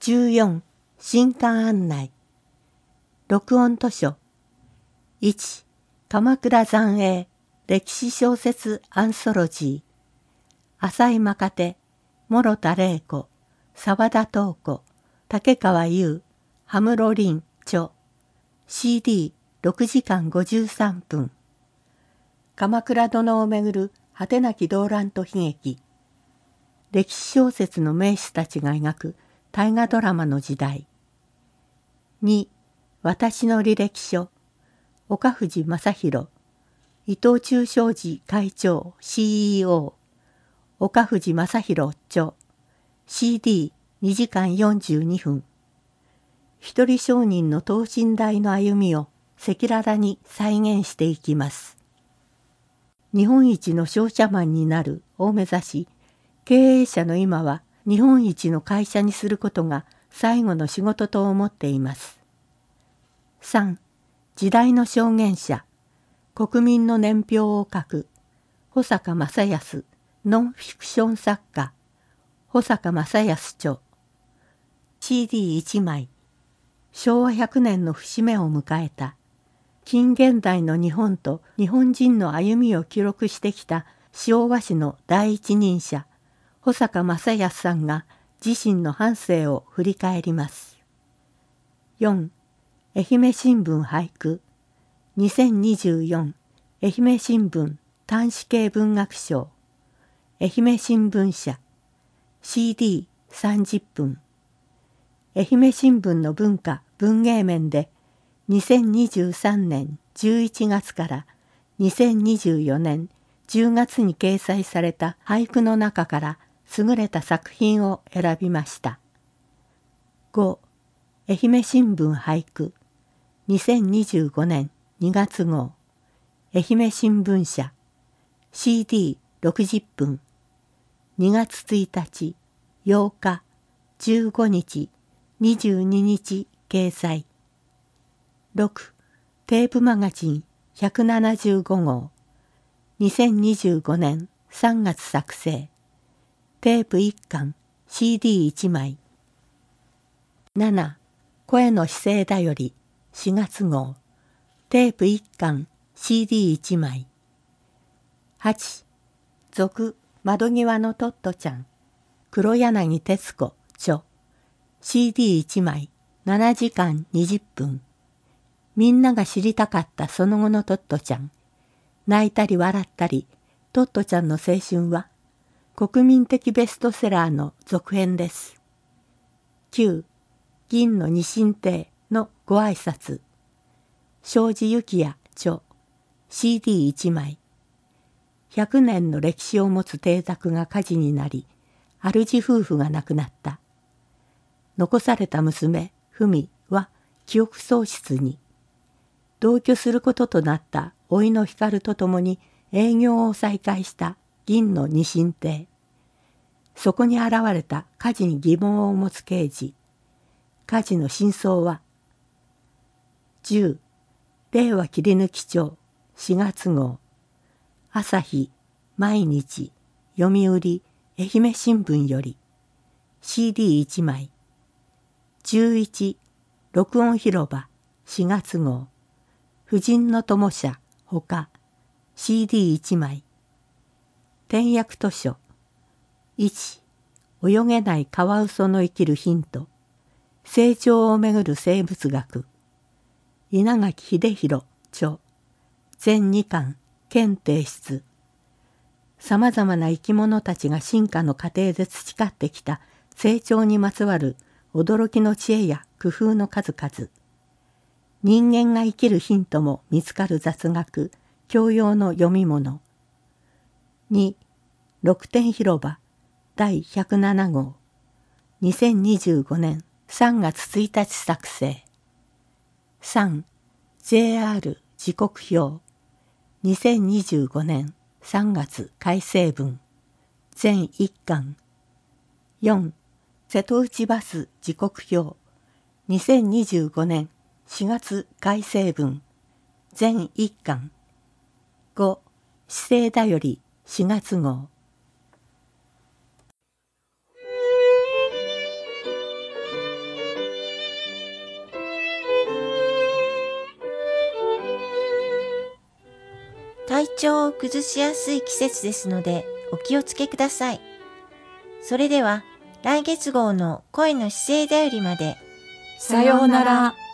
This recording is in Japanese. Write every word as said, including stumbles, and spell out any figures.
じゅうよん新刊案内。録音図書。いち鎌倉残影歴史小説アンソロジー。浅井まかて、諸田玲子、沢田東子、竹川優、羽室凛著。シーディーろく 時間ごじゅうさんぷん。鎌倉殿をめぐる果てなき動乱と悲劇。歴史小説の名士たちが描く大河ドラマの時代。に私の履歴書。岡藤正宏、伊藤忠商事会長 シーイーオー、岡藤正宏著。シーディーに 時間よんじゅうにふん。一人商人の等身大の歩みを赤裸々に再現していきます。日本一の商社マンになるを目指し、経営者の今は日本一の会社にすることが最後の仕事と思っています。さん時代の証言者、国民の年表を書く、保坂正康、ノンフィクション作家、保坂正康著。シーディーいち 枚、昭和ひゃくねんの節目を迎えた、近現代の日本と日本人の歩みを記録してきた昭和史の第一人者、保坂正康さんが自身の半生を振り返ります。よん愛媛新聞俳句。にせんにじゅうよん愛媛新聞端子系文学賞。愛媛新聞社。シーディーさんじゅっぷん。愛媛新聞の文化文芸面でにせんにじゅうさんねんじゅういちがつからにせんにじゅうよねんじゅうがつに掲載された俳句の中から優れた作品を選びました。ご愛媛新聞俳句。にせんにじゅうごねんにがつ号。愛媛新聞社。シーディーろくじゅっぷん。にがつついたち、ようか、じゅうごにち、にじゅうににち掲載。ろくテープマガジンひゃくななじゅうご号。にせんにじゅうごねんさんがつ作成。テープいっかん、シーディーいち 枚。なな声の姿勢だよりしがつ号。テープいっかん、シーディーいち 枚。はち続窓際のトットちゃん。黒柳徹子著。シーディーいち 枚、ななじかんにじゅっぷん。みんなが知りたかったその後のトットちゃん。泣いたり笑ったり、トットちゃんの青春は国民的ベストセラーの続編です。きゅう銀の二進亭のご挨拶。庄司幸也著。シーディーいち 枚。ひゃくねんの歴史を持つ邸宅が火事になり、主夫婦が亡くなった。残された娘、文は記憶喪失に。同居することとなった甥の光とともに営業を再開した銀の二進亭。そこに現れた火事に疑問を持つ刑事。火事の真相は。じゅう令和切り抜き帳しがつ号。朝日、毎日、読売、愛媛新聞より。シーディーいち 枚。じゅういち録音広場しがつ号。婦人の友社ほか。シーディーいち 枚。点訳図書。いち泳げないカワウソの生きるヒント。成長をめぐる生物学。稲垣秀弘著。全にかん検定室。さまざまな生き物たちが進化の過程で培ってきた成長にまつわる驚きの知恵や工夫の数々。人間が生きるヒントも見つかる雑学、教養の読み物。に六点広場だいひゃくなな号。にせんにじゅうごねんさんがつついたち作成。さん ジェイアール 時刻表。にせんにじゅうごねんさんがつ改正文。全いっかん。よん瀬戸内バス時刻表。にせんにじゅうごねんしがつ改正文。全いっかん。ご姿勢だよりしがつ号。 体調を崩しやすい季節ですのでお気をつけください。それでは来月号の恋の姿勢だよりまで。 さようなら。